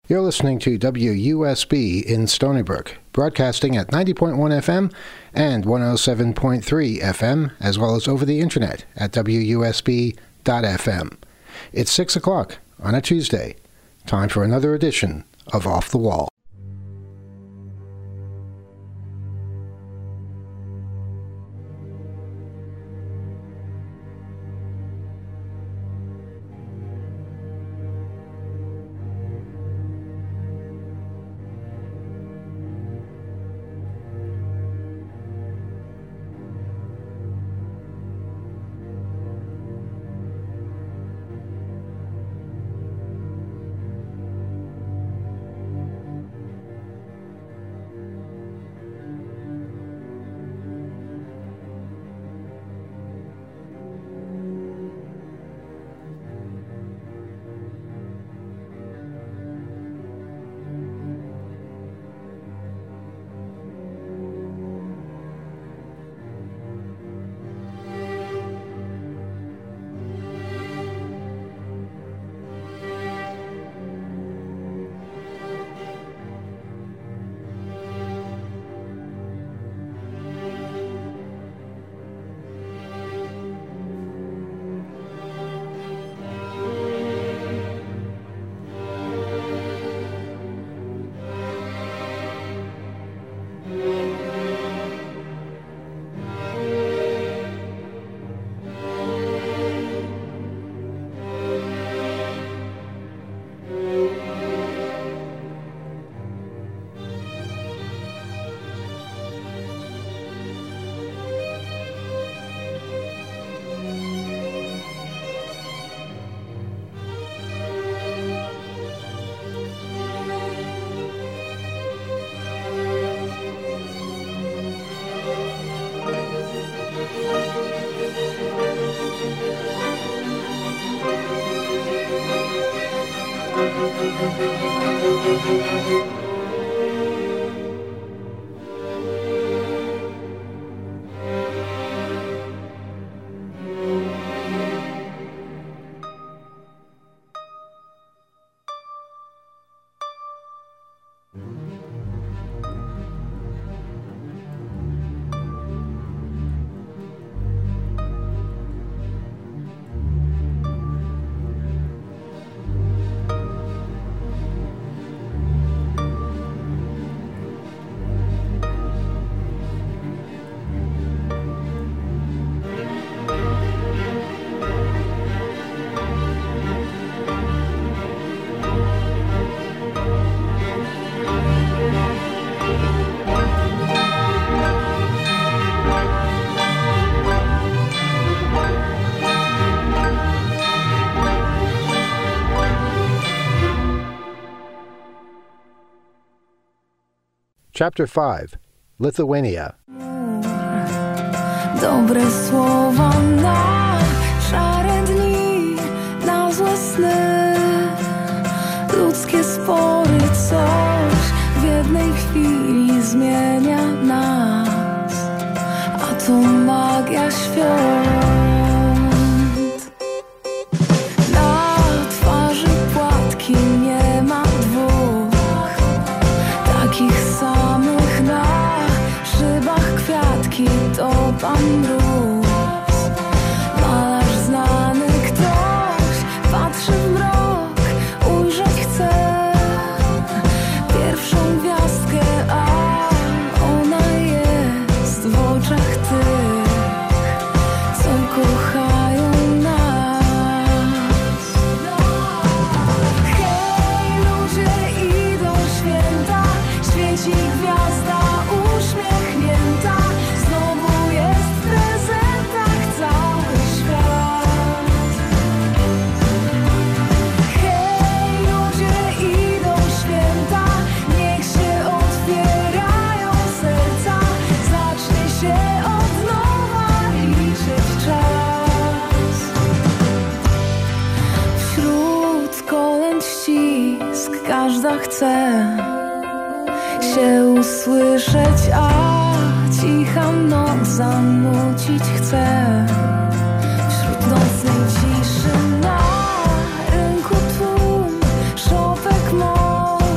You're listening to WUSB in Stony Brook, broadcasting at 90.1 FM and 107.3 FM, as well as over the internet at WUSB.FM. It's 6 o'clock on a Tuesday. Time for another edition of Off the Wall. Chapter 5. Lithuania. Dobre słowa na szare dni, na złe sny. Ludzkie spory coś w jednej chwili zmienia nas, a to magia świąt. Na twarzy płatki nie ma dwóch takich samych, na szybach kwiatki to Pan Mróz. Malarz znany ktoś patrzy w mrok, ujrzeć chce pierwszą gwiazdkę, a ona jest w oczach tych, co kochają nas. Hej, ludzie, idą święta, świeci gwiazda uśmiechnięta, znowu jest w prezentach cały świat. Hej, ludzie, idą święta, niech się otwierają serca, zacznie się od nowa liczyć czas. Wśród kolęd ścisk każda chce się usłyszeć, a cicha noc zanucić chce. Wśród nocnej ciszy na rynku tłum szopek mąk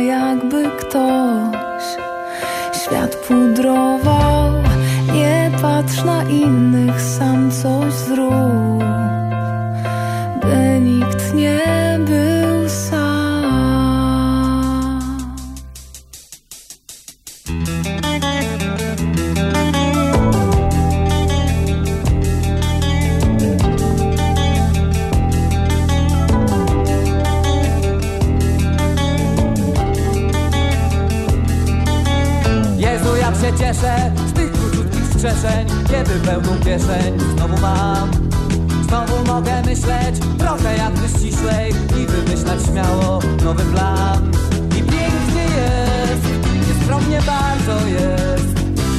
jakby ktoś świat pudrował. Nie patrz na innych, sam coś zrób, by nikt nie był sam. Jezu, jak się cieszę z tych króciutkich strzeszeń, kiedy pełną kieszeń znowu mam. Znowu mogę myśleć trochę jakby ściślej i wymyślać śmiało nowy plan. I pięknie jest, nieskromnie bardzo jest.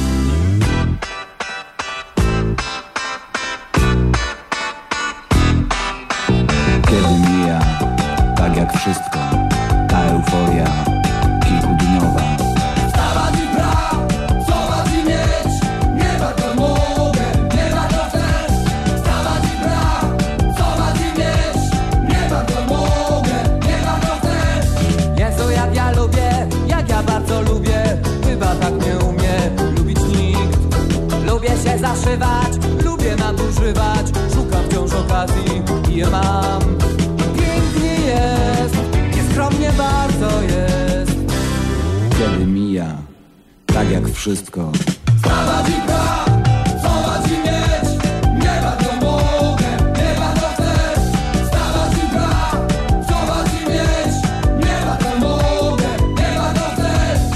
Kiedy mija, tak jak wszystko, ta euforia kilkudniowa. Wstawać i pracować i mieć, nie bardzo mogę, nie bardzo chcę. Wstawać i pracować i mieć, nie bardzo mogę, nie bardzo chcę. Jezu, jak ja lubię, jak ja bardzo lubię, chyba tak nie umie lubić nikt. Lubię się zaszywać, lubię nadużywać, szukam wciąż okazji i je mam. Pięknie jest, nieskromnie bardzo jest. Kiedy mija, tak jak wszystko. Wstawać i pracować i mieć, nie bardzo mogę, nie bardzo chcę. Wstawać i pracować i mieć, nie bardzo mogę, nie bardzo chcę.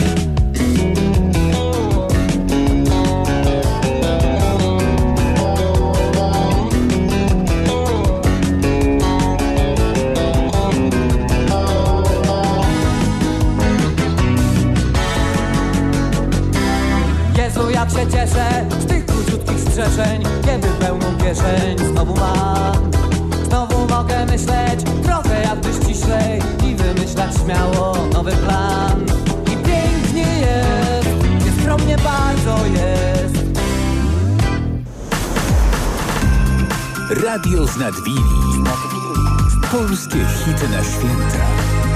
Jezu, jak się cieszę z tych króciutkich strzeszeń, kiedy pełną kieszeń znowu mam. Znowu mogę myśleć trochę jakby ściślej i wymyślać śmiało nowy plan. I pięknie jest, nieskromnie bardzo jest. Radio z Nadwili. Polskie hity na święta.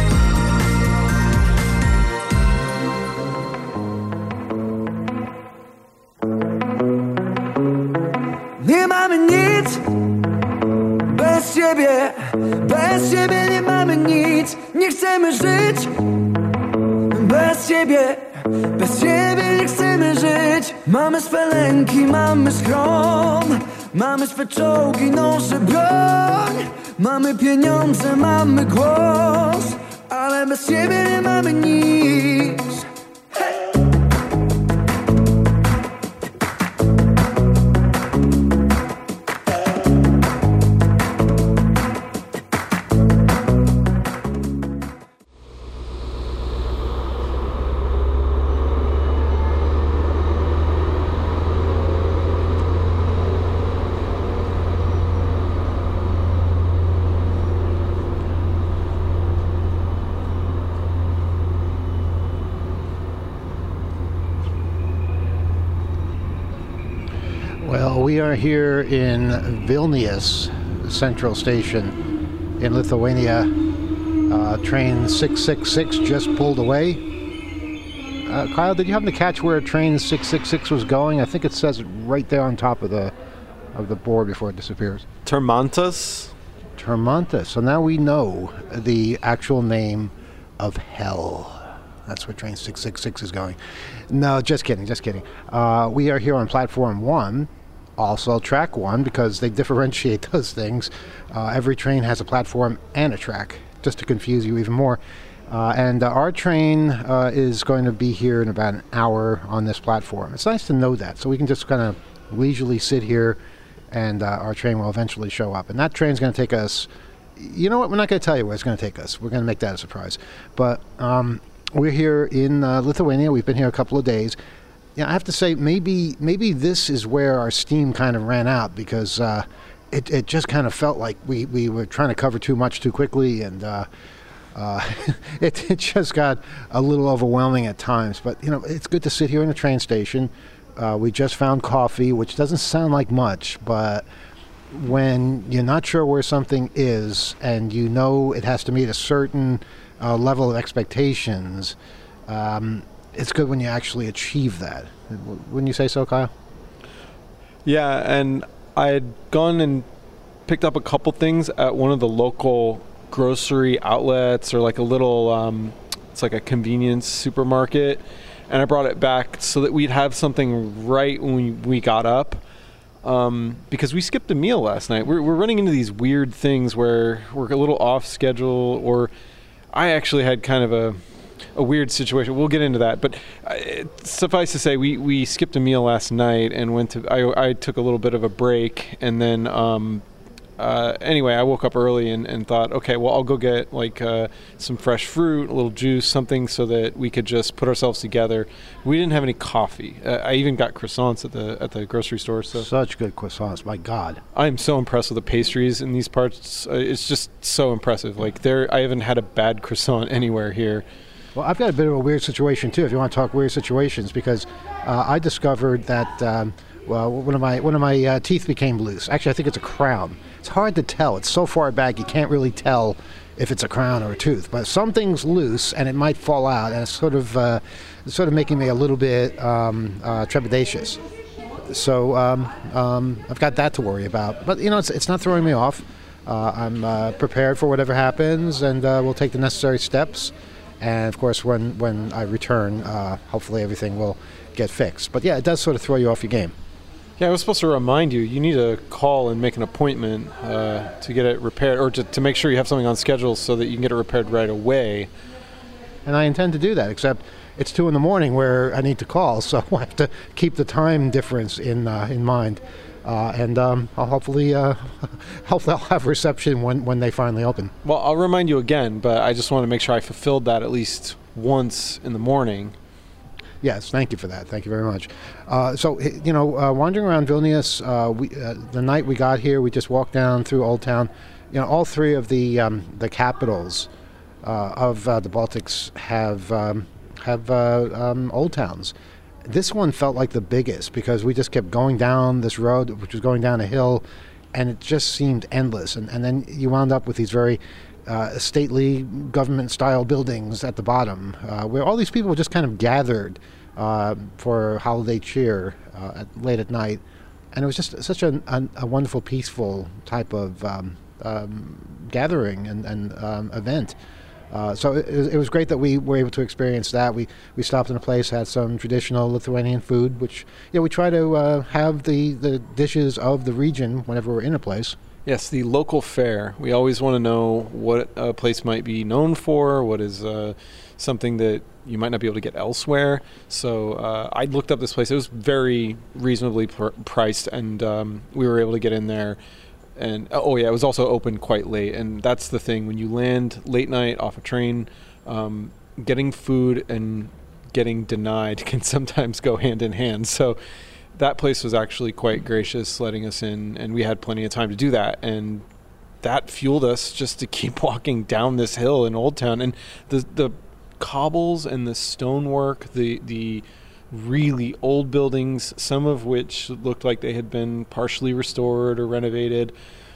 Nie mamy nic bez ciebie nie mamy nic. Nie chcemy żyć bez ciebie nie chcemy żyć. Mamy swe lęki, mamy schron, mamy swe czołgi, noże, broń. Mamy pieniądze, mamy głos, ale bez ciebie nie mamy nic. Well, we are here in Vilnius Central Station in Lithuania. Train 666 just pulled away. Kyle, did you happen to catch where train 666 was going? I think it says it right there on top of the board before it disappears. Termontas? Termontas. So now we know the actual name of hell. That's where train 666 is going. No, just kidding. We are here on platform 1, also track 1, because they differentiate those things. Every train has a platform and a track, just to confuse you even more. And our train is going to be here in about an hour on this platform. It's nice to know that, so we can just kind of leisurely sit here, and our train will eventually show up. And that train's going to take us... You know what? We're not going to tell you where it's going to take us. We're going to make that a surprise. But we're here in Lithuania. We've been here a couple of days. Yeah, I have to say, maybe this is where our steam kind of ran out, because it just kind of felt like we were trying to cover too much too quickly, and it just got a little overwhelming at times. But, you know, it's good to sit here in a train station. We just found coffee, which doesn't sound like much, but when you're not sure where something is and you know it has to meet a certain level of expectations, it's good when you actually achieve that. Wouldn't you say so, Kyle? Yeah, and I had gone and picked up a couple things at one of the local grocery outlets, or like a little, it's like a convenience supermarket, and I brought it back so that we'd have something right when we got up, because we skipped a meal last night. We're running into these weird things where we're a little off schedule, or I actually had kind of a weird situation. We'll get into that, but suffice to say, we skipped a meal last night and went to. I took a little bit of a break, and then anyway, I woke up early and thought, okay, well, I'll go get like some fresh fruit, a little juice, something so that we could just put ourselves together. We didn't have any coffee. I even got croissants at the grocery store. So Such good croissants, my God. I am so impressed with the pastries in these parts. It's just so impressive. Like I haven't had a bad croissant anywhere here. Well, I've got a bit of a weird situation too. If you want to talk weird situations, because I discovered that one of my teeth became loose. Actually, I think it's a crown. It's hard to tell. It's so far back you can't really tell if it's a crown or a tooth. But something's loose and it might fall out, and it's sort of making me a little bit trepidatious. So I've got that to worry about. But it's not throwing me off. I'm prepared for whatever happens, and we'll take the necessary steps. And of course, when I return, hopefully everything will get fixed. But yeah, it does sort of throw you off your game. Yeah, I was supposed to remind you. You need to call and make an appointment to get it repaired, or to make sure you have something on schedule so that you can get it repaired right away. And I intend to do that, except it's 2 a.m. where I need to call, so I have to keep the time difference in mind. And I'll hopefully I'll have reception when they finally open. Well, I'll remind you again, but I just want to make sure I fulfilled that at least once in the morning. Yes, thank you for that. Thank you very much. So, wandering around Vilnius, the night we got here, we just walked down through Old Town. All three of the capitals of the Baltics have old towns. This one felt like the biggest because we just kept going down this road, which was going down a hill, and it just seemed endless. And then you wound up with these very stately government-style buildings at the bottom, where all these people just kind of gathered for holiday cheer late at night. And it was just such a wonderful, peaceful type of gathering and event. So it was great that we were able to experience that. We stopped in a place, had some traditional Lithuanian food, which we try to have the dishes of the region whenever we're in a place. Yes, the local fare. We always want to know what a place might be known for, what is something that you might not be able to get elsewhere. So I looked up this place. It was very reasonably priced, and we were able to get in there. And it was also open quite late. And that's the thing. When you land late night off a train, getting food and getting denied can sometimes go hand in hand. So that place was actually quite gracious letting us in, and we had plenty of time to do that. And that fueled us just to keep walking down this hill in Old Town. And the cobbles and the stonework, the really old buildings, some of which looked like they had been partially restored or renovated.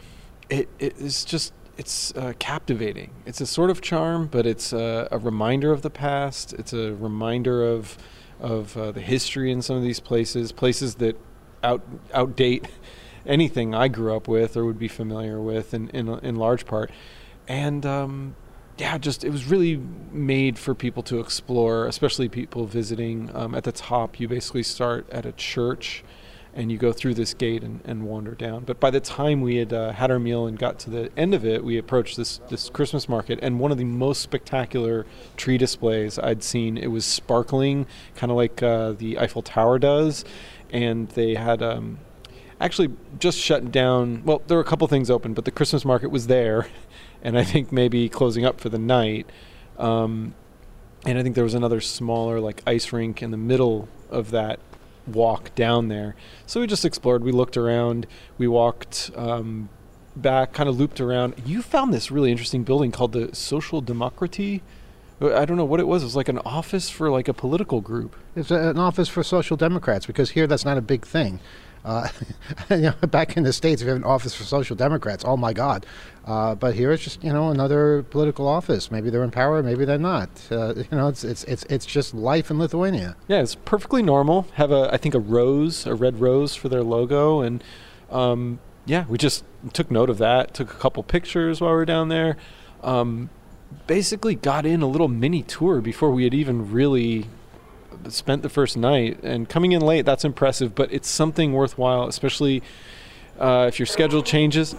It's captivating. It's a sort of charm, but it's a reminder of the past. It's a reminder of the history in some of these places that outdate anything I grew up with or would be familiar with in large part. And it was really made for people to explore, especially people visiting. At the top, you basically start at a church and you go through this gate and wander down. But by the time we had had our meal and got to the end of it, we approached this Christmas market, and one of the most spectacular tree displays I'd seen. It was sparkling, kind of like the Eiffel Tower does, and they had actually just shut down. Well, there were a couple things open, but the Christmas market was there, and I think maybe closing up for the night. And I think there was another smaller like ice rink in the middle of that walk down there. So we just explored. We looked around. We walked back, kind of looped around. You found this really interesting building called the Social Democracy. I don't know what it was. It was like an office for like a political group. It's an office for Social Democrats, because here that's not a big thing. Back in the States, we have an office for Social Democrats. Oh my God! But here it's just another political office. Maybe they're in power, maybe they're not. It's just life in Lithuania. Yeah, it's perfectly normal. Have I think a red rose for their logo, and we just took note of that. Took a couple pictures while we were down there. Basically got in a little mini tour before we had even really spent the first night. And coming in late, that's impressive, but it's something worthwhile, especially if your schedule changes.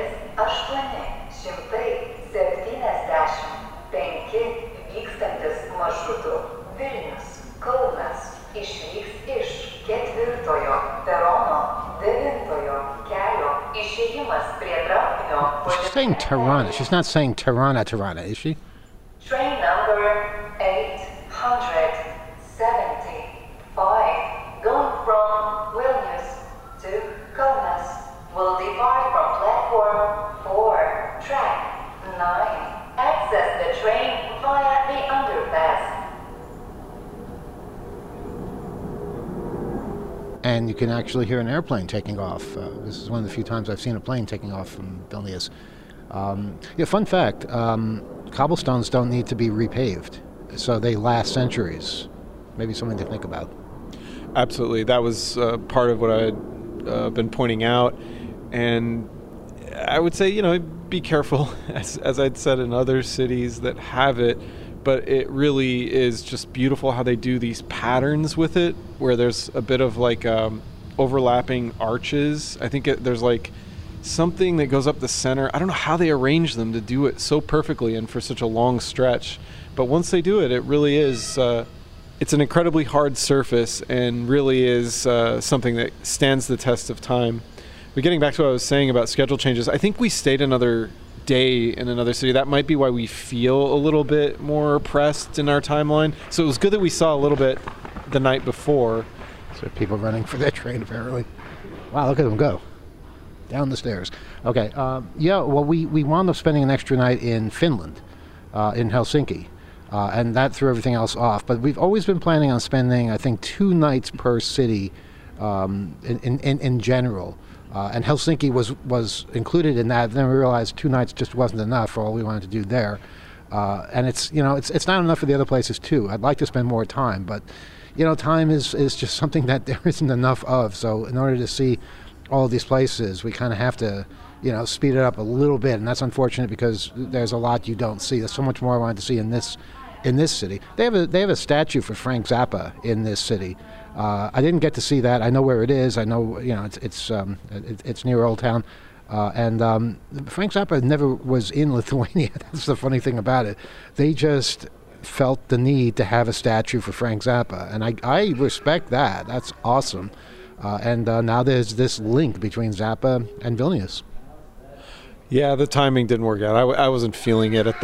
She's saying Tirana. She's not saying Tirana, is she? Train number 875, going from Vilnius to Kaunas, will depart from platform 4, track 9. Access the train via the underpass. And you can actually hear an airplane taking off. This is one of the few times I've seen a plane taking off from Vilnius. Fun fact, cobblestones don't need to be repaved, so they last centuries. Maybe something to think about. Absolutely. That was part of what I had been pointing out. And I would say, be careful, as I'd said in other cities that have it. But it really is just beautiful how they do these patterns with it, where there's a bit of like overlapping arches. I think there's like something that goes up the center. I don't know how they arrange them to do it so perfectly and for such a long stretch. But once they do it, it really is, it's an incredibly hard surface and really is something that stands the test of time. But getting back to what I was saying about schedule changes, I think we stayed another day in another city. That might be why we feel a little bit more pressed in our timeline. So it was good that we saw a little bit the night before. So people running for their train, apparently. Wow, look at them go. Down the stairs. Okay, we wound up spending an extra night in Finland, in Helsinki. And that threw everything else off. But we've always been planning on spending, I think, 2 nights per city in general. And Helsinki was included in that. Then we realized 2 nights just wasn't enough for all we wanted to do there. And it's not enough for the other places too. I'd like to spend more time, but time is just something that there isn't enough of. So in order to see all of these places, we kind of have to speed it up a little bit, and that's unfortunate because there's a lot you don't see. There's so much more I wanted to see in this city. They have a statue for Frank Zappa in this city. I didn't get to see that. I know where it is. I know it's near Old Town, and Frank Zappa never was in Lithuania. That's the funny thing about it. They just felt the need to have a statue for Frank Zappa, and I respect that. That's awesome. And now there's this link between Zappa and Vilnius. Yeah, the timing didn't work out. I wasn't feeling it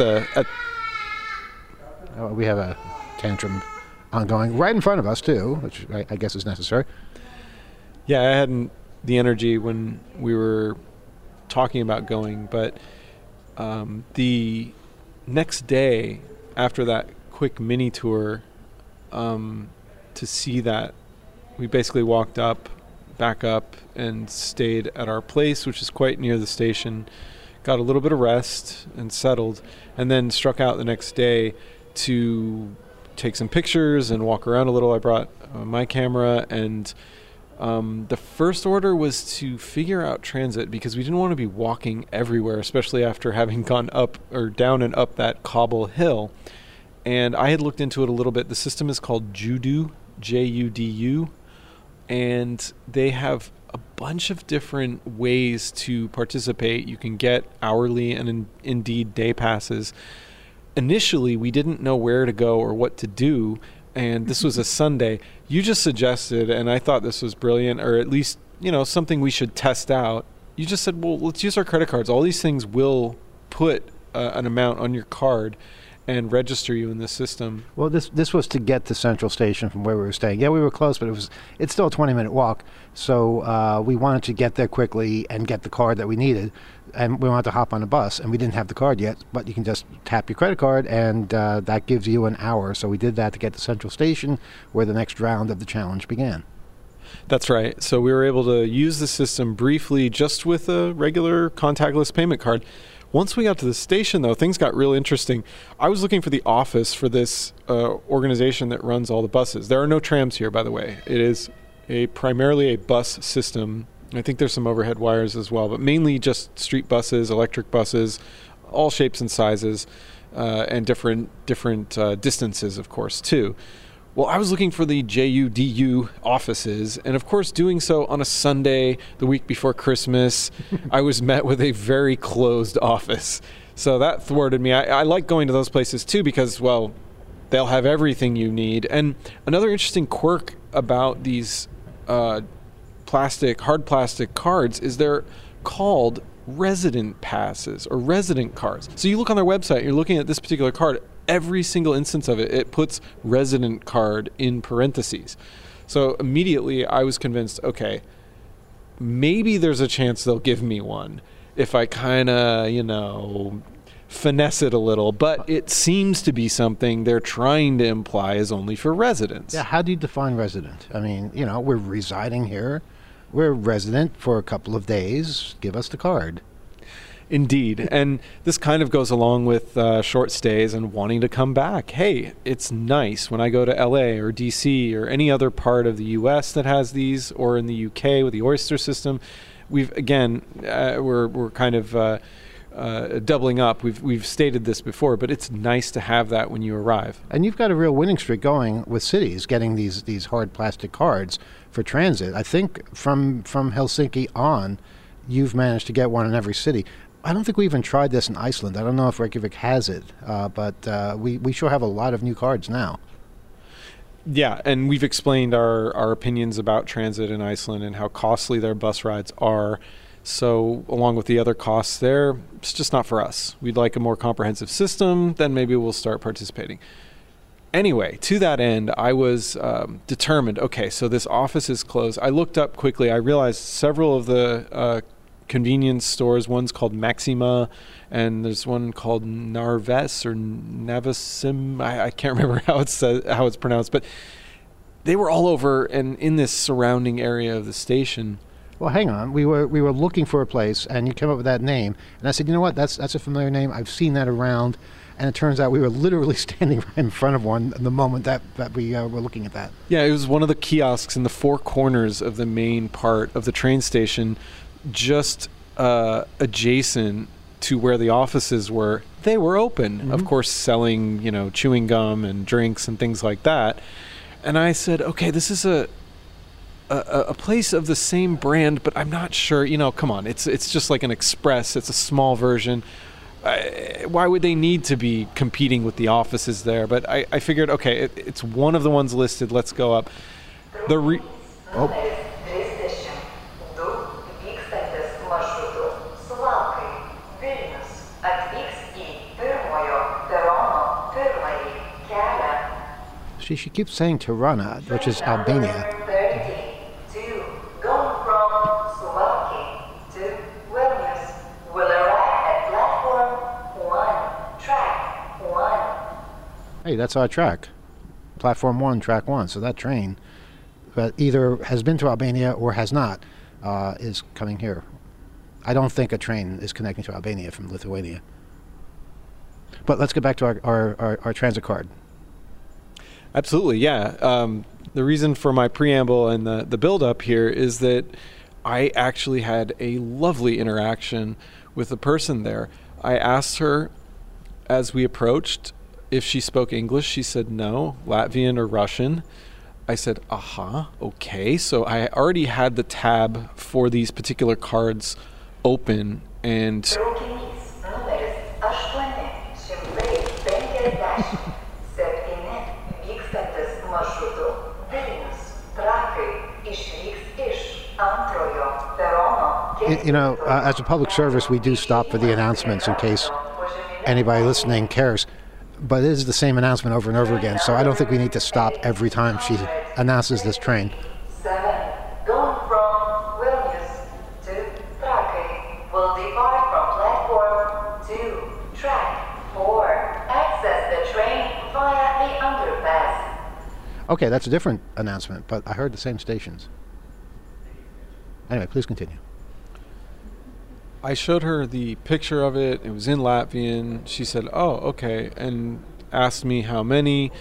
we have a tantrum ongoing right in front of us too, which I guess is necessary. Yeah, I hadn't the energy when we were talking about going, but the next day after that quick mini tour, to see that, we basically walked back up and stayed at our place, which is quite near the station, got a little bit of rest and settled, and then struck out the next day to take some pictures and walk around a little. I brought my camera, and the first order was to figure out transit because we didn't want to be walking everywhere, especially after having gone up or down and up that cobble hill. And I had looked into it a little bit. The system is called Judu, Judu, and they have a bunch of different ways to participate. You can get hourly and indeed day passes. Initially, we didn't know where to go or what to do, and this was a Sunday. You just suggested, and I thought this was brilliant, or at least, something we should test out. You just said, well, let's use our credit cards. All these things will put an amount on your card and register you in the system. Well, this was to get to Central Station from where we were staying. Yeah, we were close, but it's still a 20-minute walk. So we wanted to get there quickly and get the card that we needed. And we wanted to hop on a bus, and we didn't have the card yet, but you can just tap your credit card, and that gives you an hour. So we did that to get to Central Station, where the next round of the challenge began. That's right. So we were able to use the system briefly just with a regular contactless payment card. Once we got to the station, though, things got real interesting. I was looking for the office for this organization that runs all the buses. There are no trams here, by the way. It is primarily a bus system. I think there's some overhead wires as well, but mainly just street buses, electric buses, all shapes and sizes, and different distances, of course, too. Well, I was looking for the JUDU offices, and of course, doing so on a Sunday, the week before Christmas, I was met with a very closed office. So that thwarted me. I like going to those places too because, well, they'll have everything you need. And another interesting quirk about these hard plastic cards is they're called resident passes or resident cards. So you look on their website, you're looking at this particular card, every single instance of it, it puts resident card in parentheses. So immediately I was convinced, okay, maybe there's a chance they'll give me one if I kind of, finesse it a little. But it seems to be something they're trying to imply is only for residents. Yeah, how do you define resident? I mean, we're residing here. We're resident for a couple of days. Give us the card. Indeed. And this kind of goes along with short stays and wanting to come back. Hey, it's nice when I go to LA or DC or any other part of the US that has these, or in the UK with the Oyster system. We're kind of doubling up. We've stated this before, but it's nice to have that when you arrive. And you've got a real winning streak going with cities getting these hard plastic cards for transit. I think from Helsinki on, you've managed to get one in every city. I don't think we even tried this in Iceland. I don't know if Reykjavik has it, but we sure have a lot of new cards now. Yeah, and we've explained our opinions about transit in Iceland and how costly their bus rides are. So along with the other costs there, it's just not for us. We'd like a more comprehensive system, then maybe we'll start participating. Anyway, to that end, I was determined, okay, so this office is closed. I looked up quickly. I realized several of the convenience stores, one's called Maxima, and there's one called Narves or Navasim. I can't remember how it's pronounced, but they were all over and in this surrounding area of the station. Well, hang on. We were looking for a place, and you came up with that name, and I said, you know what? That's a familiar name. I've seen that around, and it turns out we were literally standing right in front of one the moment that we were looking at that. Yeah, it was one of the kiosks in the four corners of the main part of the train station, just adjacent to where the offices were. They were open, of course, selling chewing gum and drinks and things like that. And I said, okay, this is a place of the same brand, but I'm not sure. Come on, it's just like an express. It's a small version. Why would they need to be competing with the offices there? But I figured, okay, it's one of the ones listed. Let's go up. She keeps saying Tirana, which is Albania. 32, going from Suwałki to Vilnius, will arrive at platform 1, track 1. Hey, that's our track. Platform 1, track 1. So that train that either has been to Albania or has not is coming here. I don't think a train is connecting to Albania from Lithuania. But let's get back to our transit card. Absolutely, yeah. The reason for my preamble and the build-up here is that I actually had a lovely interaction with the person there. I asked her as we approached if she spoke English. She said no, Latvian or Russian. I said, okay. So I already had the tab for these particular cards open, and as a public service, we do stop for the announcements in case anybody listening cares. But it is the same announcement over and over again, so I don't think we need to stop every time she announces this train. 7, going from Vilnius to Trakai, will depart from platform 2, track 4. Access the train via the underpass. Okay, that's a different announcement, but I heard the same stations. Anyway, please continue. I showed her the picture of it. It was in Latvian. She said, "Oh, okay," and asked me how many.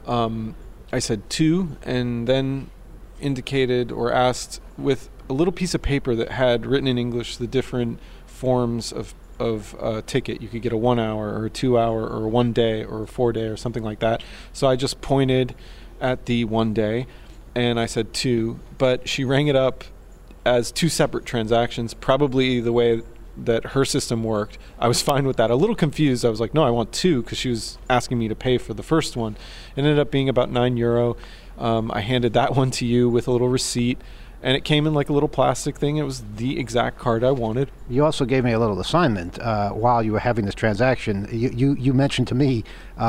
I said 2, and then indicated or asked with a little piece of paper that had written in English the different forms of ticket. You could get a 1 hour or a 2 hour or a 1 day or a 4 day or something like that. So I just pointed at the 1 day and I said 2, but she rang it up as 2 separate transactions, probably the way that her system worked. I was fine with that. A little confused. I was like, no, I want 2, because she was asking me to pay for the first one. It ended up being about €9. I handed that one to you with a little receipt, and it came in like a little plastic thing. It was the exact card I wanted. You also gave me a little assignment while you were having this transaction. You mentioned to me,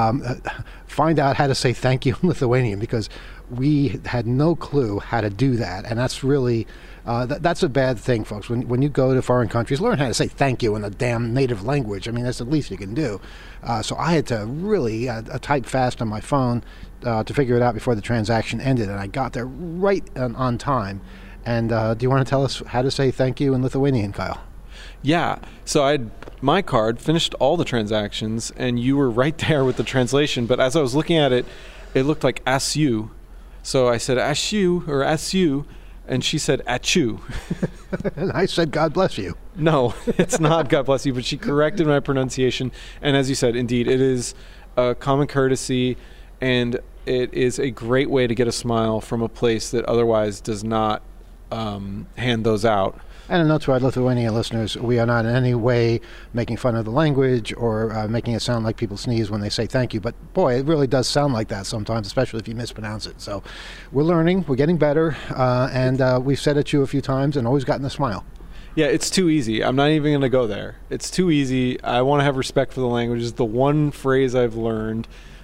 find out how to say thank you in Lithuanian, because we had no clue how to do that. And that's really, that's a bad thing, folks. When you go to foreign countries, learn how to say thank you in a damn native language. I mean, that's the least you can do. So I had to really type fast on my phone to figure it out before the transaction ended. And I got there right on time. And do you want to tell us how to say thank you in Lithuanian, Kyle? Yeah. So I had my card, finished all the transactions, and you were right there with the translation. But as I was looking at it, it looked like "asu." So I said "ashu" or "asu," and she said "achu." And I said, God bless you. No, it's not God bless you, but she corrected my pronunciation. And as you said, indeed, it is a common courtesy, and it is a great way to get a smile from a place that otherwise does not hand those out. And a note to our Lithuanian listeners, we are not in any way making fun of the language or making it sound like people sneeze when they say thank you. But boy, it really does sound like that sometimes, especially if you mispronounce it. So we're learning, we're getting better, and we've said it to you a few times and always gotten a smile. Yeah, it's too easy. I'm not even going to go there. It's too easy. I want to have respect for the language. It's the one phrase I've learned.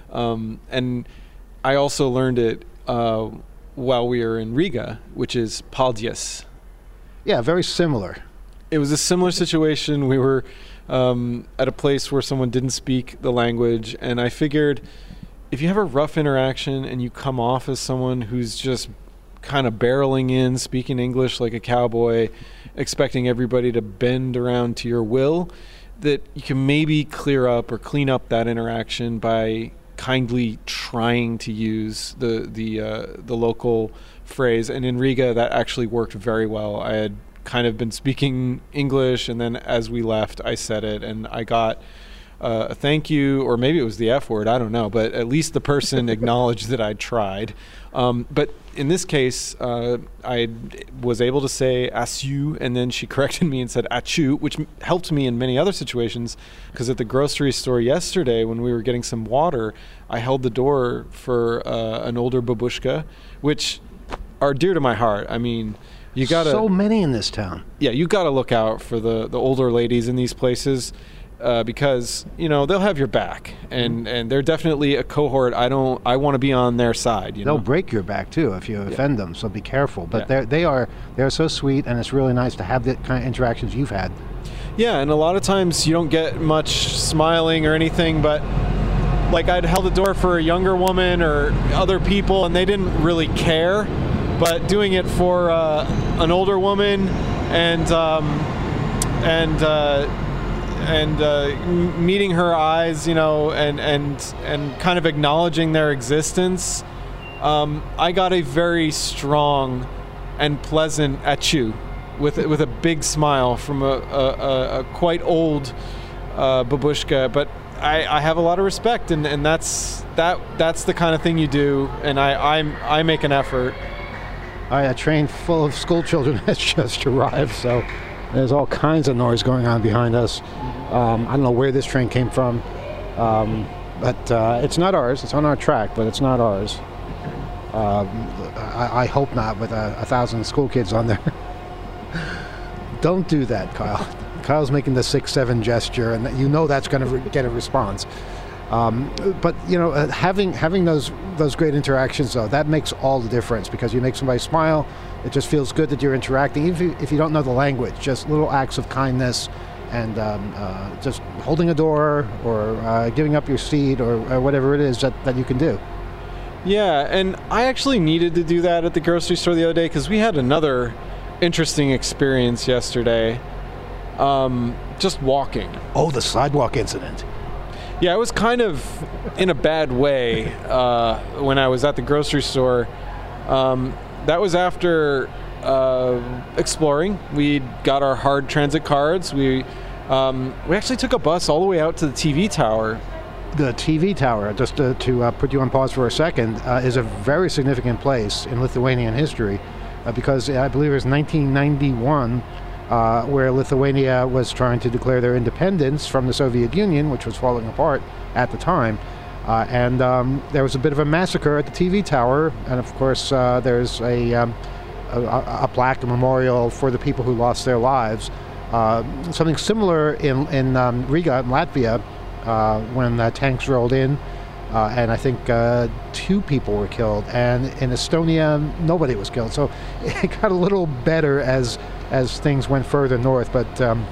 And I also learned it while we were in Riga, which is paldies. Yeah, very similar. It was a similar situation. We were at a place where someone didn't speak the language, and I figured if you have a rough interaction and you come off as someone who's just kind of barreling in, speaking English like a cowboy, expecting everybody to bend around to your will, that you can maybe clear up or clean up that interaction by kindly trying to use the local phrase. And in Riga, that actually worked very well. I had kind of been speaking English, and then as we left, I said it, and I got a thank you, or maybe it was the F word, I don't know, but at least the person acknowledged that I tried. But in this case, I was able to say "asu," and then she corrected me and said "achu," which helped me in many other situations, because at the grocery store yesterday when we were getting some water, I held the door for an older babushka, which are dear to my heart. I mean, you gotta... So many in this town. Yeah, you gotta look out for the older ladies in these places, because, you know, they'll have your back, and they're definitely a cohort I want to be on their side. They'll break your back too if you offend them, so be careful. But they're so sweet, and it's really nice to have the kind of interactions you've had. Yeah, and a lot of times you don't get much smiling or anything, but like I'd held the door for a younger woman or other people, and they didn't really care. But doing it for an older woman and meeting her eyes, you know, and kind of acknowledging their existence, I got a very strong and pleasant "achu" with a big smile from a quite old babushka. But I have a lot of respect, and that's the kind of thing you do, and I make an effort. All right, a train full of school children has just arrived, so there's all kinds of noise going on behind us. I don't know where this train came from, but it's not ours. It's on our track, but it's not ours. I hope not, with 1,000 school kids on there. Don't do that, Kyle. Kyle's making the 6-7 gesture, and you know that's going to get a response. But you know, having those great interactions, though, that makes all the difference, because you make somebody smile. It just feels good that you're interacting, even if you don't know the language. Just little acts of kindness, and just holding a door, or giving up your seat, or whatever it is that you can do. Yeah, and I actually needed to do that at the grocery store the other day, because we had another interesting experience yesterday. Just walking. Oh, the sidewalk incident. Yeah, I was kind of in a bad way when I was at the grocery store. That was after exploring. We got our hard transit cards. We actually took a bus all the way out to the TV tower. The TV tower, just to put you on pause for a second, is a very significant place in Lithuanian history because I believe it was 1991 where Lithuania was trying to declare their independence from the Soviet Union, which was falling apart at the time. And there was a bit of a massacre at the TV tower, and of course there's a plaque, a memorial for the people who lost their lives. Something similar in Riga, in Latvia, when tanks rolled in, and I think 2 people were killed. And in Estonia, nobody was killed. So it got a little better as things went further north. But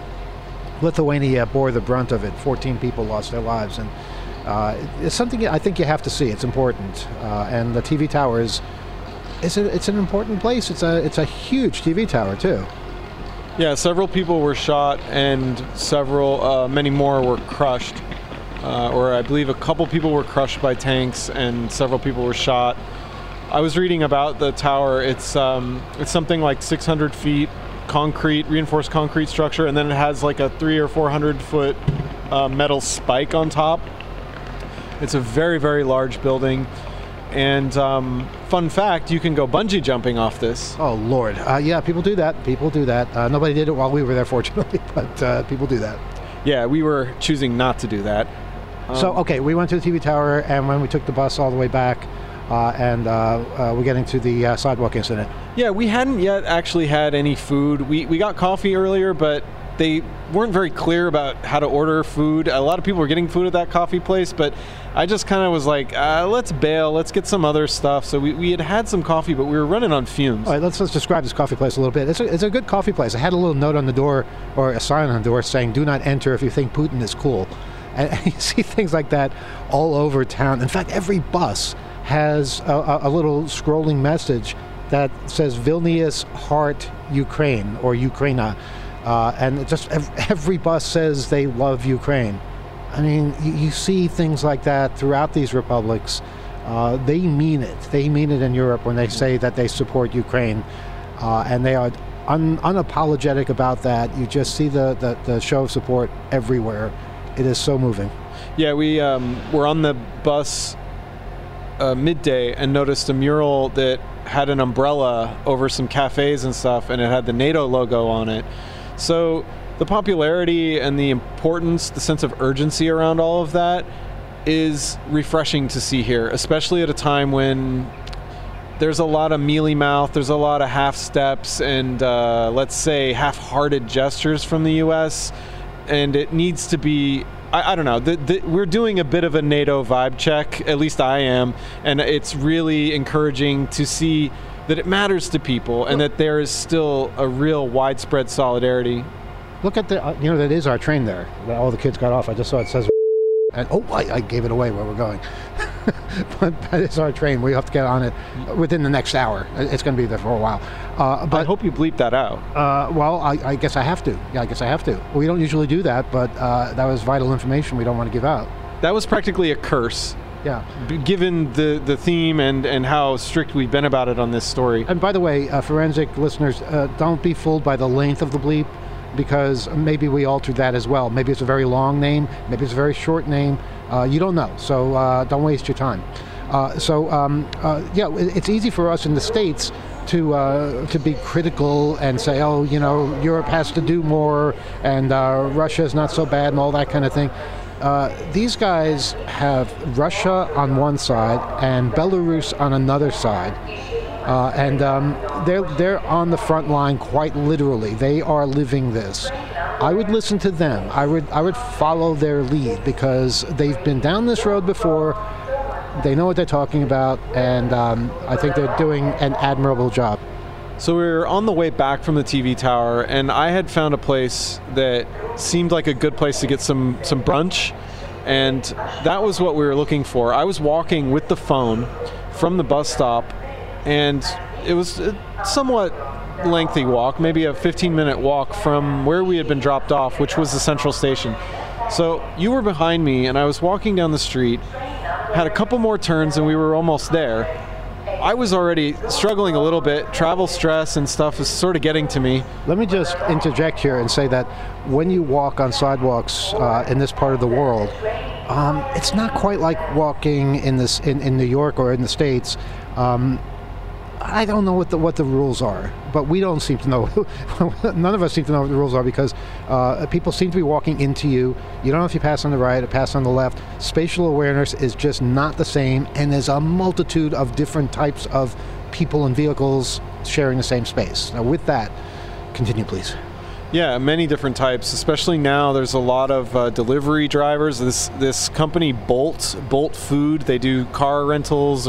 Lithuania bore the brunt of it. 14 people lost their lives, and it's something I think you have to see. It's important, and the TV tower it's an important place. It's a huge TV tower too. Yeah, several people were shot, and many more were crushed. Or I believe a couple people were crushed by tanks, and several people were shot. I was reading about the tower. It's something like 600 feet, reinforced concrete structure, and then it has like a 300 or 400 foot metal spike on top. It's a very, very large building. And fun fact, you can go bungee jumping off this. Oh, Lord. Yeah, people do that. Nobody did it while we were there, fortunately, but people do that. Yeah, we were choosing not to do that. So, okay, we went to the TV tower, and when we took the bus all the way back, and we're getting to the sidewalk incident. Yeah, we hadn't yet actually had any food. We got coffee earlier, but they weren't very clear about how to order food. A lot of people were getting food at that coffee place, but I just kind of was like, let's bail, let's get some other stuff. So we had some coffee, but we were running on fumes. All right, let's describe this coffee place a little bit. It's a good coffee place. It had a little note on the door, or a sign on the door saying, "Do not enter if you think Putin is cool." And you see things like that all over town. In fact, every bus has a little scrolling message that says Vilnius Heart Ukraine, or Ukraina. And just every bus says they love Ukraine. I mean, you see things like that throughout these republics. They mean it. They mean it in Europe when they say that they support Ukraine. And they are unapologetic about that. You just see the show of support everywhere. It is so moving. Yeah, we were on the bus midday and noticed a mural that had an umbrella over some cafes and stuff, and it had the NATO logo on it. So the popularity and the importance, the sense of urgency around all of that is refreshing to see here, especially at a time when there's a lot of mealy mouth, there's a lot of half steps and let's say half-hearted gestures from the U.S., and it needs to be, I don't know, we're doing a bit of a NATO vibe check, at least I am, and it's really encouraging to see that it matters to people and that there is still a real widespread solidarity. Look at that is our train there. All the kids got off. I just saw it says, and I gave it away where we're going. But that is our train. We have to get on it within the next hour. It's going to be there for a while. But I hope you bleep that out. Well, I guess I have to. Yeah, I guess I have to. We don't usually do that, but that was vital information we don't want to give out. That was practically a curse. Yeah. Given the theme and how strict we've been about it on this story. And by the way, forensic listeners, don't be fooled by the length of the bleep, because maybe we altered that as well. Maybe it's a very long name, maybe it's a very short name. You don't know, so don't waste your time. It's easy for us in the States to be critical and say, oh, Europe has to do more, and Russia's not so bad, and all that kind of thing. These guys have Russia on one side and Belarus on another side. They're on the front line quite literally. They are living this. I would listen to them. I would follow their lead, because they've been down this road before. They know what they're talking about, and I think they're doing an admirable job. So we were on the way back from the TV tower, and I had found a place that seemed like a good place to get some brunch, and that was what we were looking for. I was walking with the phone from the bus stop, and it was a somewhat lengthy walk, maybe a 15-minute walk from where we had been dropped off, which was the central station. So you were behind me, and I was walking down the street, had a couple more turns, and we were almost there. I was already struggling a little bit. Travel stress and stuff is sort of getting to me. Let me just interject here and say that when you walk on sidewalks in this part of the world, it's not quite like walking in New York or in the States. I don't know what the rules are, but we don't seem to know. None of us seem to know what the rules are, because people seem to be walking into you. You don't know if you pass on the right or pass on the left. Spatial awareness is just not the same, and there's a multitude of different types of people and vehicles sharing the same space. Now, with that, continue, please. Yeah, many different types. Especially now, there's a lot of delivery drivers. This company Bolt Food, they do car rentals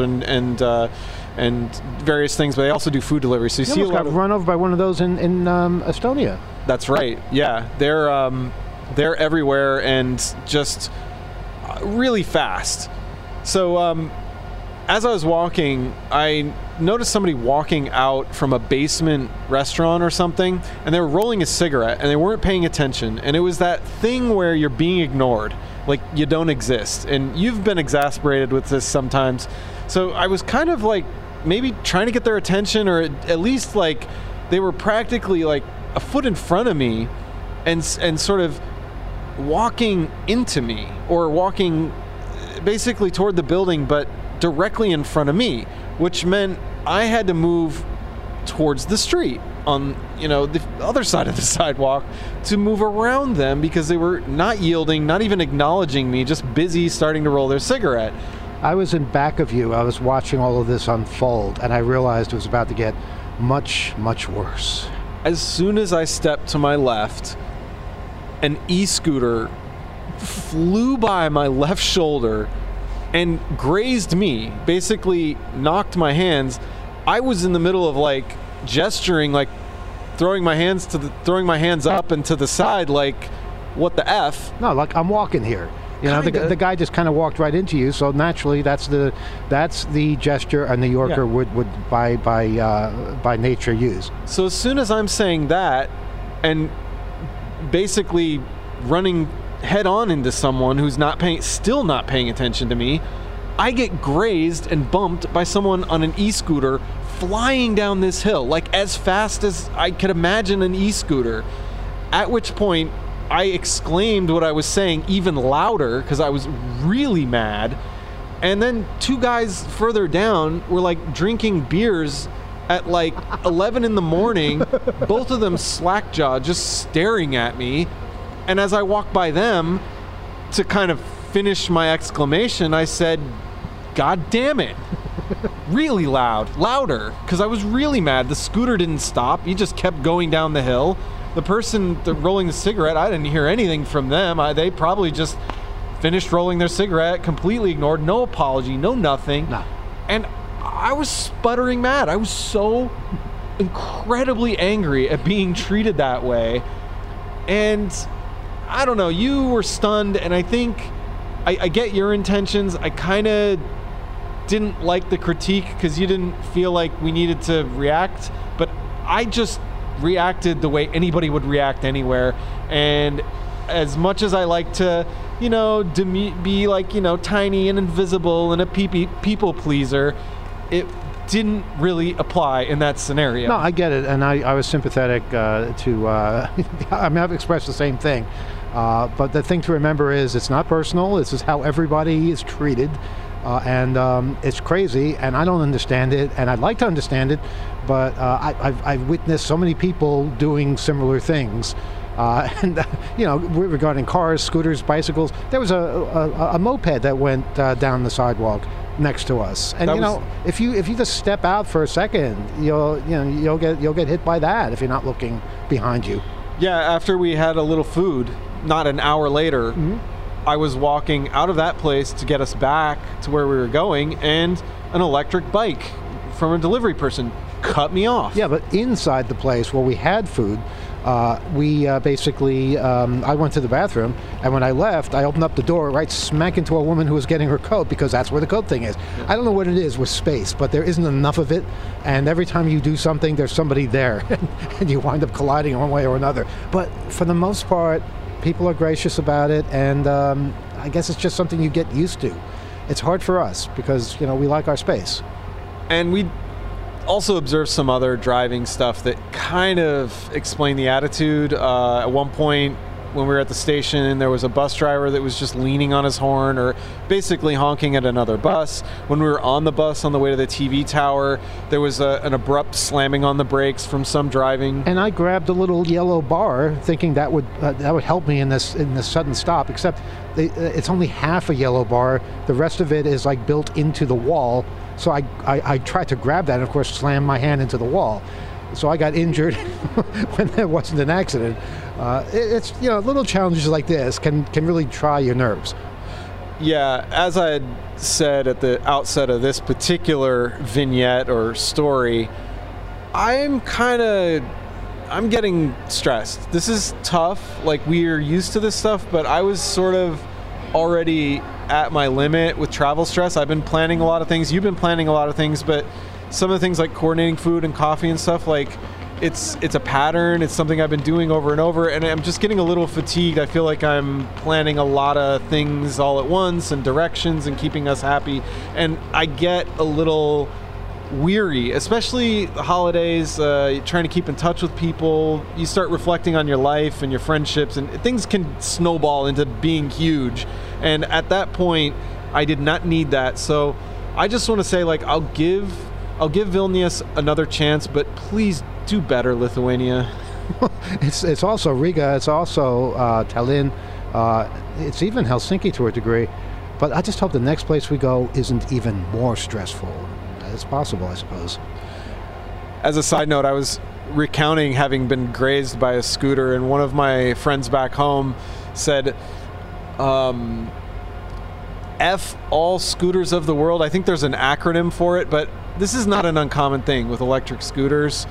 and various things, but they also do food delivery. So you see a lot got run over by one of those in Estonia. That's right. Yeah, they're everywhere and just really fast. So as I was walking, I noticed somebody walking out from a basement restaurant or something, and they were rolling a cigarette, and they weren't paying attention. And it was that thing where you're being ignored, like you don't exist. And you've been exasperated with this sometimes. So I was kind of like maybe trying to get their attention, or at least like they were practically like a foot in front of me and sort of walking into me, or walking basically toward the building, but directly in front of me, which meant I had to move towards the street on, the other side of the sidewalk to move around them, because they were not yielding, not even acknowledging me, just busy starting to roll their cigarette. I was in back of you. I was watching all of this unfold, and I realized it was about to get much, much worse. As soon as I stepped to my left, an e-scooter flew by my left shoulder and grazed me, basically knocked my hands. I was in the middle of like gesturing, like throwing my hands up and to the side, like what the F? No, like I'm walking here. The guy just kind of walked right into you, so naturally that's the gesture a New Yorker would by nature use. So as soon as I'm saying that and basically running head on into someone who's still not paying attention to me, I get grazed and bumped by someone on an e-scooter flying down this hill, like as fast as I could imagine an e-scooter. At which point I exclaimed what I was saying even louder, because I was really mad. And then two guys further down were like drinking beers at like 11 in the morning, both of them slack-jawed, just staring at me. And as I walked by them to kind of finish my exclamation, I said, "God damn it." Really louder, because I was really mad. The scooter didn't stop. He just kept going down the hill. The person rolling the cigarette, I didn't hear anything from them. They probably just finished rolling their cigarette, completely ignored, no apology, no nothing. No. And I was sputtering mad. I was so incredibly angry at being treated that way. And I don't know, you were stunned, and I think I get your intentions. I kind of didn't like the critique because you didn't feel like we needed to react, but I just reacted the way anybody would react anywhere. And as much as I like to, be like, tiny and invisible and a people pleaser, it didn't really apply in that scenario. No, I get it, and I was sympathetic to. I've expressed the same thing, but the thing to remember is it's not personal. This is how everybody is treated, and it's crazy, and I don't understand it, and I'd like to understand it, but I've witnessed so many people doing similar things. And regarding cars, scooters, bicycles, there was a moped that went down the sidewalk next to us, and if you just step out for a second, you'll get hit by that if you're not looking behind you. Yeah, after we had a little food, not an hour later, I was walking out of that place to get us back to where we were going, and an electric bike from a delivery person cut me off. Yeah, but inside the place where we had food, we basically, I went to the bathroom, and when I left, I opened up the door right smack into a woman who was getting her coat, because that's where the coat thing is. I don't know what it is with space, but there isn't enough of it, and every time you do something, there's somebody there, and you wind up colliding one way or another. But for the most part, people are gracious about it, and I guess it's just something you get used to. It's hard for us, because, we like our space. And we also observed some other driving stuff that kind of explained the attitude. At one point, when we were at the station, there was a bus driver that was just leaning on his horn or basically honking at another bus. When we were on the bus on the way to the TV tower, there was an abrupt slamming on the brakes from some driving. And I grabbed a little yellow bar, thinking that would help me in this sudden stop. Except it's only half a yellow bar. The rest of it is like built into the wall. So I tried to grab that, and of course slammed my hand into the wall. So I got injured when there wasn't an accident. It's little challenges like this can really try your nerves. Yeah, as I had said at the outset of this particular vignette or story, I'm getting stressed. This is tough. Like, we're used to this stuff, but I was sort of already at my limit with travel stress. I've been planning a lot of things. You've been planning a lot of things, but some of the things like coordinating food and coffee and stuff, like it's a pattern. It's something I've been doing over and over, and I'm just getting a little fatigued. I feel like I'm planning a lot of things all at once and directions and keeping us happy, and I get a little weary, especially the holidays, trying to keep in touch with people. You start reflecting on your life and your friendships, and things can snowball into being huge. And at that point, I did not need that. So I just want to say, like, I'll give Vilnius another chance, but please do better, Lithuania. It's also Riga. It's also Tallinn. It's even Helsinki to a degree. But I just hope the next place we go isn't even more stressful. It's possible, I suppose. As a side note, I was recounting having been grazed by a scooter, and one of my friends back home said, F all scooters of the world. I think there's an acronym for it, but this is not an uncommon thing with electric scooters.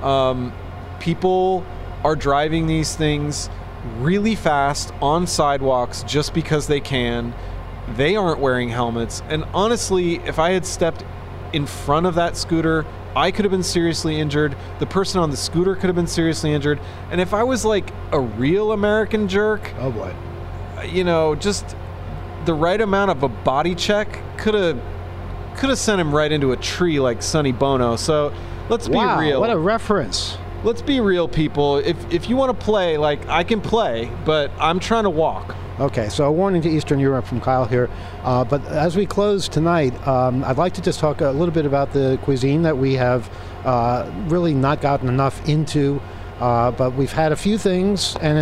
People are driving these things really fast on sidewalks just because they can. They aren't wearing helmets. And honestly, if I had stepped in front of that scooter, I could have been seriously injured. The person on the scooter could have been seriously injured. And if I was like a real American jerk, oh boy, just the right amount of a body check could have sent him right into a tree like Sonny Bono. So let's be real. What a reference. Let's be real, people. If you want to play, like, I can play, but I'm trying to walk. Okay, so a warning to Eastern Europe from Kyle here. But as we close tonight, I'd like to just talk a little bit about the cuisine that we have really not gotten enough into. But we've had a few things, and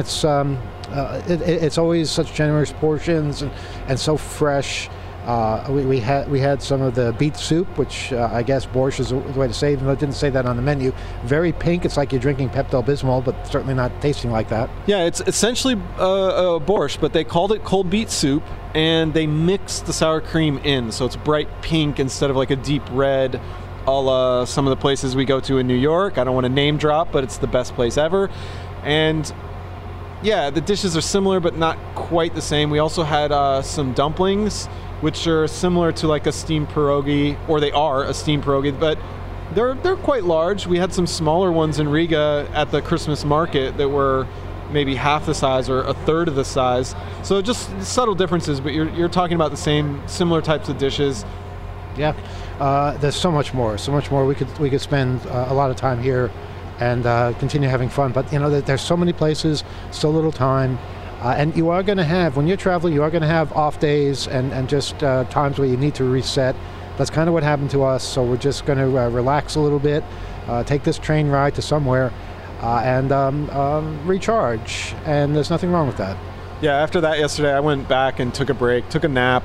it's always such generous portions and so fresh. We had some of the beet soup, which I guess borscht is the way to say it, even though it didn't say that on the menu. Very pink. It's like you're drinking Pepto-Bismol, but certainly not tasting like that. Yeah, it's essentially borscht, but they called it cold beet soup, and they mixed the sour cream in, so it's bright pink instead of like a deep red, a la some of the places we go to in New York. I don't want to name drop, but it's the best place ever. And yeah, the dishes are similar, but not quite the same. We also had some dumplings, which are similar to like a steamed pierogi, or they are a steamed pierogi, but they're quite large. We had some smaller ones in Riga at the Christmas market that were maybe half the size or a third of the size. So just subtle differences, but you're talking about the similar types of dishes. Yeah, there's so much more. We could spend a lot of time here and continue having fun. But there's so many places, so little time. And you are going to have, when you're traveling, you are going to have off days and just times where you need to reset. That's kind of what happened to us. So we're just going to relax a little bit, take this train ride to somewhere, and recharge. And there's nothing wrong with that. Yeah, after that yesterday, I went back and took a break, took a nap.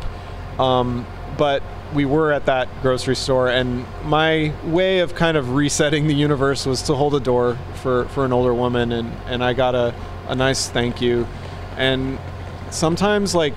But we were at that grocery store, and my way of kind of resetting the universe was to hold a door for an older woman, and I got a nice thank you. And sometimes, like,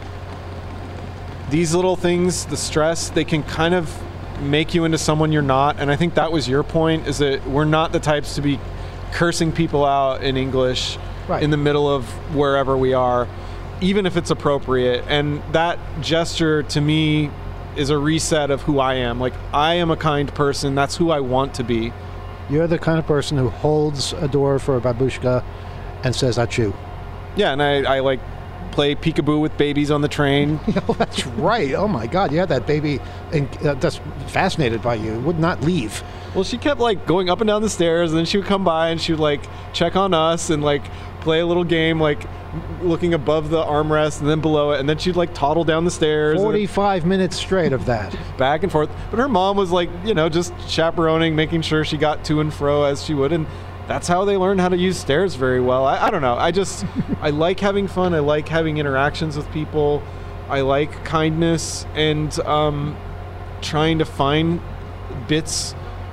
these little things, the stress, they can kind of make you into someone you're not. And I think that was your point, is that we're not the types to be cursing people out in English Right. in the middle of wherever we are, even if it's appropriate. And that gesture to me is a reset of who I am. Like, I am a kind person. That's who I want to be. You're the kind of person who holds a door for a babushka and says achoo. Yeah, and I like play peekaboo with babies on the train. Oh, that's right. Oh my God, you had that baby that's fascinated by you, would not leave. Well, she kept like going up and down the stairs, and then she would come by and she would like check on us and like play a little game, like looking above the armrest and then below it, and then she'd like toddle down the stairs. 45 minutes straight of that. Back and forth. But her mom was like, you know, just chaperoning, making sure she got to and fro as she would, and that's how they learned how to use stairs very well. I don't know. I like having fun. I like having interactions with people. I like kindness and trying to find bits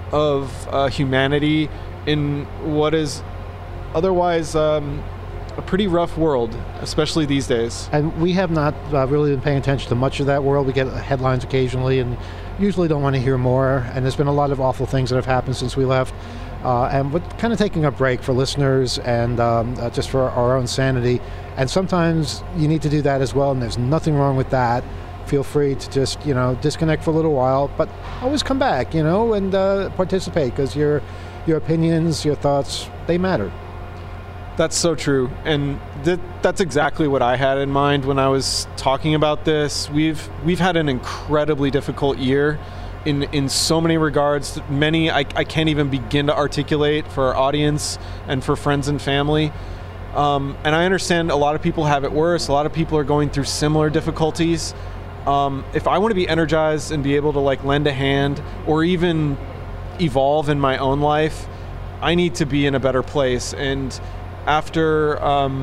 of humanity in what is otherwise a pretty rough world, especially these days. And we have not really been paying attention to much of that world. We get headlines occasionally and usually don't want to hear more. And there's been a lot of awful things that have happened since we left. And we're kind of taking a break for listeners and just for our own sanity. And sometimes you need to do that as well, and there's nothing wrong with that. Feel free to just, you know, disconnect for a little while, but always come back, you know, and participate, because your opinions, your thoughts, they matter. That's so true. And that's exactly what I had in mind when I was talking about this. We've had an incredibly difficult year in so many regards. Many I can't even begin to articulate for our audience and for friends and family. And I understand a lot of people have it worse. A lot of people are going through similar difficulties. If I want to be energized and be able to like lend a hand or even evolve in my own life, I need to be in a better place. And after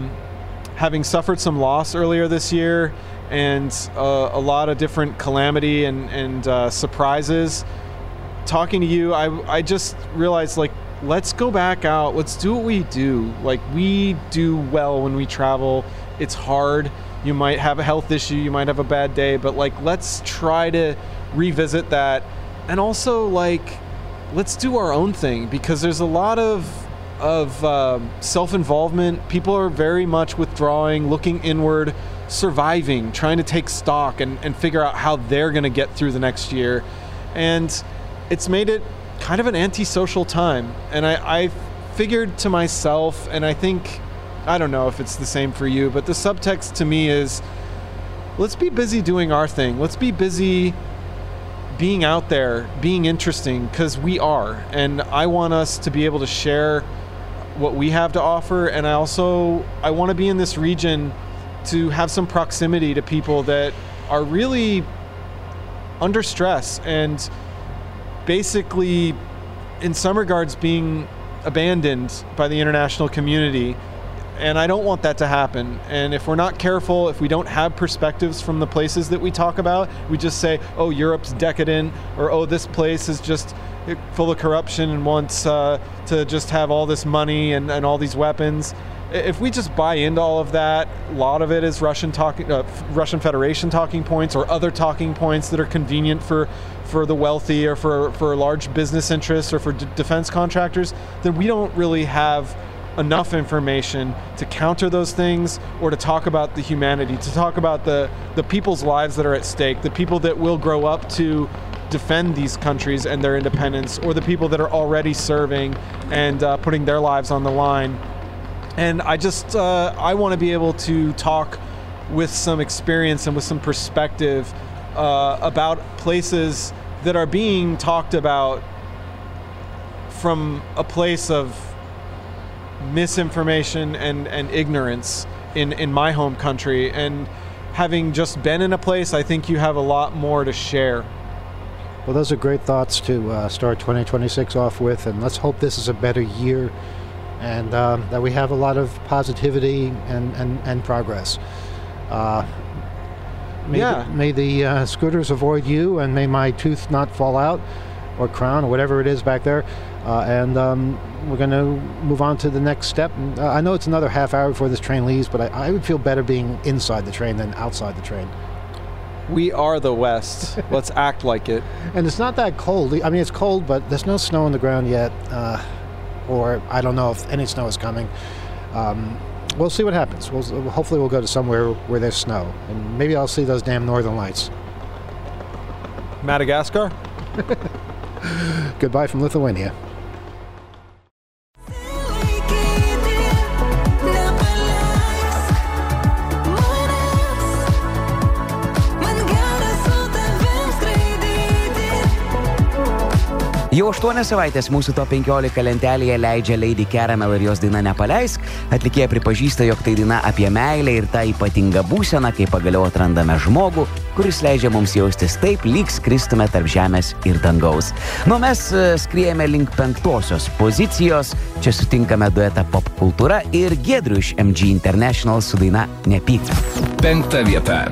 having suffered some loss earlier this year and a lot of different calamity and surprises, talking to you, I just realized, like, let's go back out. Let's do what we do. Like, we do well when we travel. It's hard. You might have a health issue. You might have a bad day. But, like, let's try to revisit that. And also, like, let's do our own thing, because there's a lot of self-involvement. People are very much withdrawing, looking inward, surviving, trying to take stock and figure out how they're going to get through the next year. And it's made it kind of an antisocial time. And I figured to myself, and I think, I don't know if it's the same for you, but the subtext to me is, let's be busy doing our thing. Let's be busy being out there, being interesting, because we are. And I want us to be able to share what we have to offer. And I want to be in this region to have some proximity to people that are really under stress and basically, in some regards, being abandoned by the international community. And I don't want that to happen. And if we're not careful, if we don't have perspectives from the places that we talk about, we just say, oh, Europe's decadent, or oh, this place is just full of corruption and wants to just have all this money and all these weapons. If we just buy into all of that, a lot of it is Russian Federation talking points or other talking points that are convenient for the wealthy or for large business interests or for defense contractors, then we don't really have enough information to counter those things or to talk about the humanity, to talk about the people's lives that are at stake, the people that will grow up to defend these countries and their independence, or the people that are already serving and putting their lives on the line. And I just, I want to be able to talk with some experience and with some perspective about places that are being talked about from a place of misinformation and ignorance in my home country. And having just been in a place, I think you have a lot more to share. Well, those are great thoughts to start 2026 off with, and let's hope this is a better year and that we have a lot of positivity and progress. May the scooters avoid you, and may my tooth not fall out, or crown, or whatever it is back there. And we're going to move on to the next step. I know it's another half hour before this train leaves, but I would feel better being inside the train than outside the train. We are the West. Let's act like it. And it's not that cold. I mean, it's cold, but there's no snow on the ground yet. or I don't know if any snow is coming. We'll see what happens. Hopefully we'll go to somewhere where there's snow, and maybe I'll see those damn northern lights. Madagascar? Goodbye from Lithuania. Jau 8 savaitės mūsų top 15 lentelėje leidžia Lady Caramel ir jos daina Nepaleisk. Atlikėja pripažįsta, jog tai daina apie meilę ir tą ypatingą būseną, kai pagaliau atrandame žmogų, kuris leidžia mums jaustis taip, lyg skristume tarp žemės ir dangaus. Nu, mes skriejame link 5 pozicijos. Čia sutinkame duetą Pop Kultūra ir Giedrių iš MG International su daina Nepyk. 5 vieta.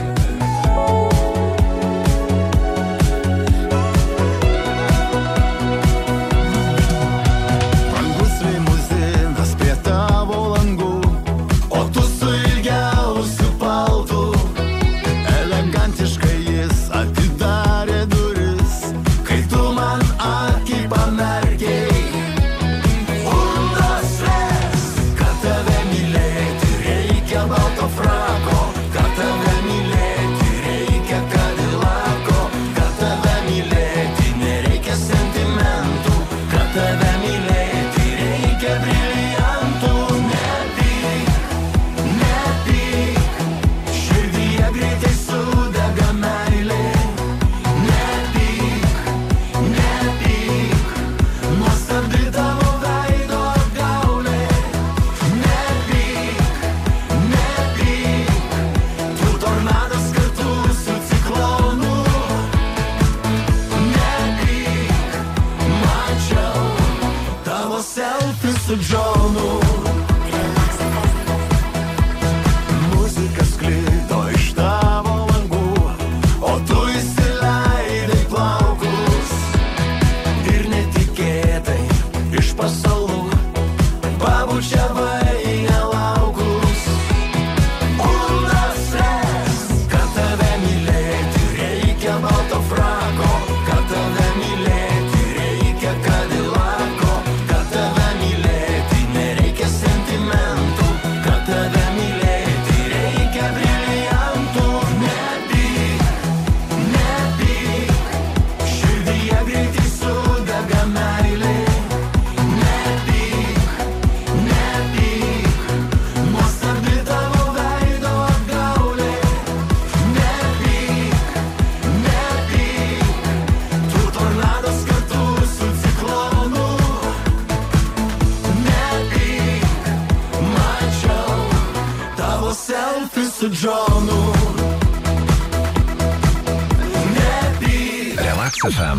Relax FM.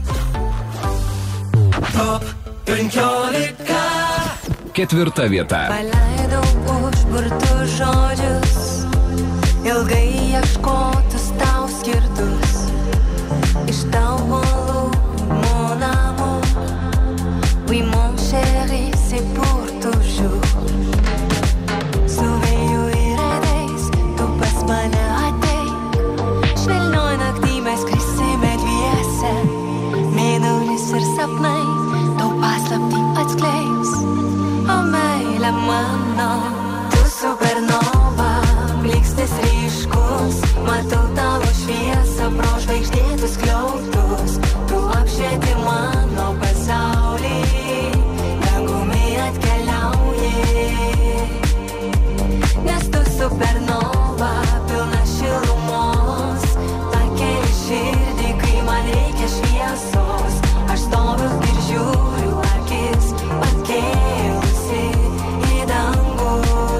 Top 15. 4 vieta. Paleidau užburtus žodžius, ilgai ieškotus tau skirtus, iš tavo lūpų namų. Oui, mon chéri, c'est pour toujours. Su vėju ir ateis, tu pas mane ateik. Švelnioj naktį mes skrisime dviese. Mėnulis ir sapnai tau paslaptį atskleis. O meilė mano, tu supernova, blyksnis ryškus. Matau tavo šviesą pro žvaigždėtus skliautus. Tu apšvieti mano pasaulį, dangumi atkeliauji. Nes tu supernova, pilna šilumos. Pakeli širdį, kai man reikia šviesos. Aš stoviu ir žiūriu akis pakėlusi į dangų.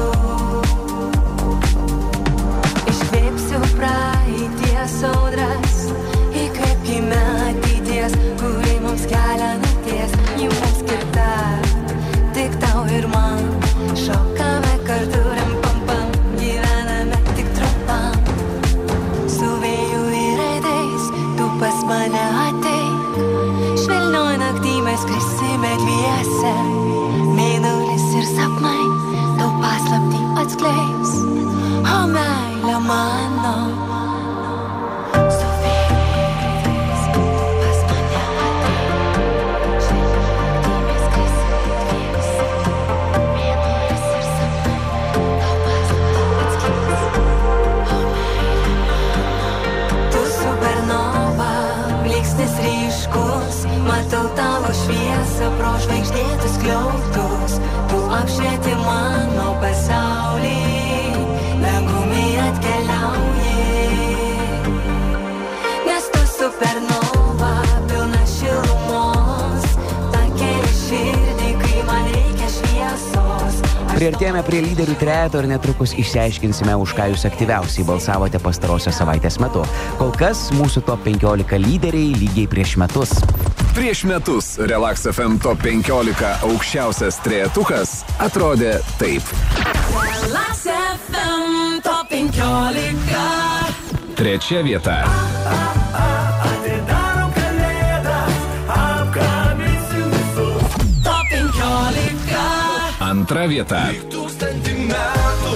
Iškvėpsiu praeities audras, įkvėpkime ateities, kuri mums kelia nakties. Ji mums skirta tik tau ir man. Šokame kartu, rem-pam-pam, gyvename tik trumpam. Su vėju ir aidais, tu pas mane ateik. Švelnioj naktį mes skrisime dviese. Mėnulis ir sapnai tau paslaptį atskleis. O meilė mano. Su vėju ir aidais, pas mane ateik. Švelnioj naktį mes skrisime Tavo šviesa pro žvaigždėtus skliautus, tu apšvieti mano pasaulį, dangumi atkeliauji. Nes tu supernova, pilna šilumos, takeli širdį, kai man reikia šviesos. Priartėjame prie lyderių trejeto ir netrukus išsiaiškinsime, už ką jūs aktyviausiai balsavote pastarosios savaitės metu. Kol kas mūsų top 15 lyderiai lygiai prieš metus. Prieš metus Relax FM top 15 aukščiausias trejetukas atrodė taip. Relax FM top 15. Trečia vieta. Atidarom kalėdas, apkabinsim visus. Top 15. Antra vieta. 1000 metų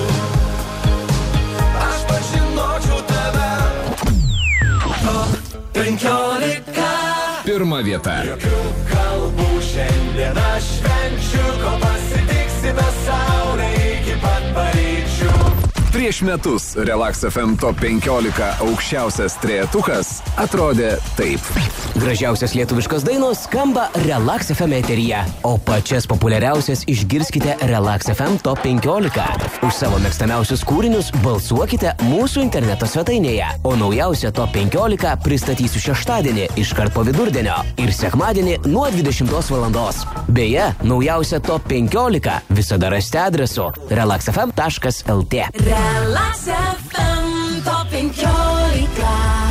aš pažinočiau tave. Top 15. Pirma vieta. Jokių kalbų šiandien aš švenčiu, ko pasitiksime saulę iki pat paryčių. Prieš metus Relax FM top 15 aukščiausias trejetukas atrodė taip. Gražiausias lietuviškos dainos skamba Relax FM eteryje, o pačias populiariausias išgirskite Relax FM top 15. Už savo mėgstamiausius kūrinius balsuokite mūsų interneto svetainėje, o naujausią top 15 pristatysiu šeštadienį iškart po vidurdienio ir sekmadienį nuo 20 valandos. Beje, naujausią top 15 visada rasite adresu relaxfm.lt. Relax FM top 15.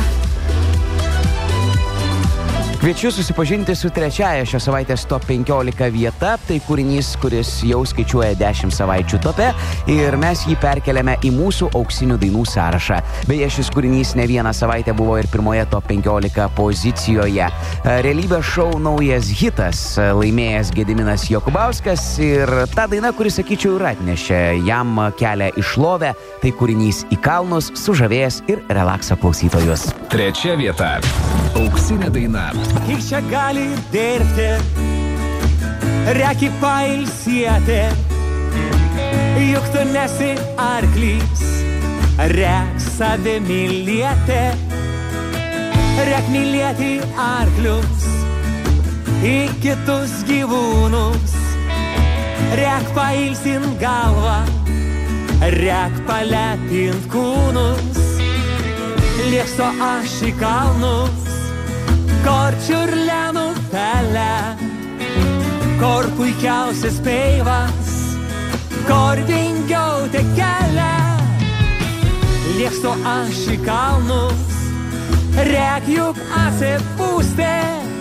Kviečiu susipažinti su trečiaja šios savaitės top 15 vieta. Tai kūrinys, kuris jau skaičiuoja 10 savaičių tope ir mes jį perkeliame į mūsų auksinių dainų sąrašą. Beje, šis kūrinys ne vieną savaitę buvo ir pirmoje top 15 pozicijoje. Realybės šou naujas hitas laimėjęs Gediminas Jokubauskas ir ta daina, kuri, sakyčiau, ir atnešė jam kelią į šlovę, tai kūrinys Į kalnus sužavėjęs ir relakso klausytojus. Trečia vieta. Auksinė daina. Kiek čia gali dirbti, reikia pailsėti, juk tu nesi arklys, reik save mylėti, reik mylėti arklius, į kitus gyvūnus, reik pailsint galvą, reik palepint kūnus, liekso aš į kalnus. Kor čiurlenų pelė, kor puikiausias peivas, kor vingiau te kelia. Lieksto aš į kalnus, reik juk atsipūsti,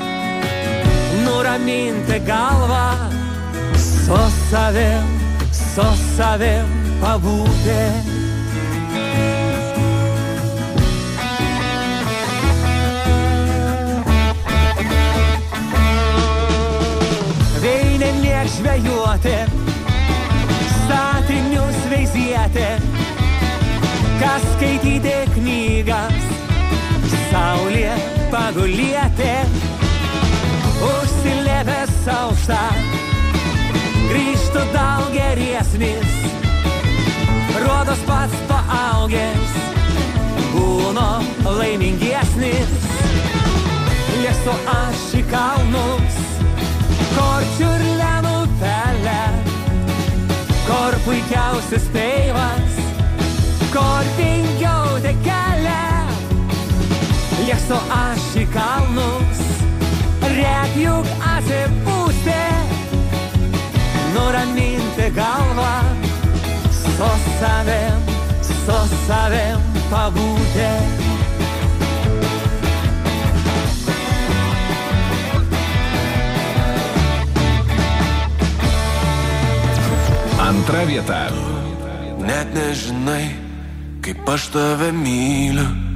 nuraminti galvą, su savim pabūti. Liek žvejuoti, statinius veizėti, kas skaityti knygas, saulė pagulėti, užsilėpęs aukštą, grįžtų daug geresnis, rodos pats paaugęs, būno laimingesnis, liekstu aš į kalnus, kor čiurlenų pelė, kor puikiausias peivas, kor vingiau te kelia. Liekstu aš į kalnus, reik juk atsipūsti, nuraminti galvą, su savim pabūti. Antra vieta. Net nežinai, kaip aš tave myliu.